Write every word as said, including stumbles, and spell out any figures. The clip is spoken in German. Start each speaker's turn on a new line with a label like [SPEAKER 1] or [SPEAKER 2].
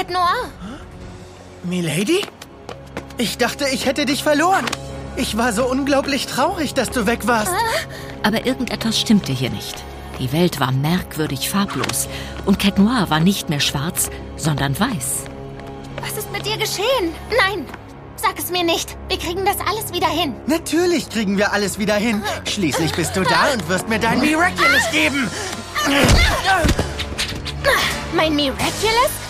[SPEAKER 1] Cat Noir.
[SPEAKER 2] Milady? Ich dachte, ich hätte dich verloren. Ich war so unglaublich traurig, dass du weg warst.
[SPEAKER 3] Aber irgendetwas stimmte hier nicht. Die Welt war merkwürdig farblos. Und Cat Noir war nicht mehr schwarz, sondern weiß.
[SPEAKER 1] Was ist mit dir geschehen? Nein, sag es mir nicht. Wir kriegen das alles wieder hin.
[SPEAKER 2] Natürlich kriegen wir alles wieder hin. Schließlich bist du da und wirst mir dein Miraculous geben.
[SPEAKER 1] Mein Miraculous?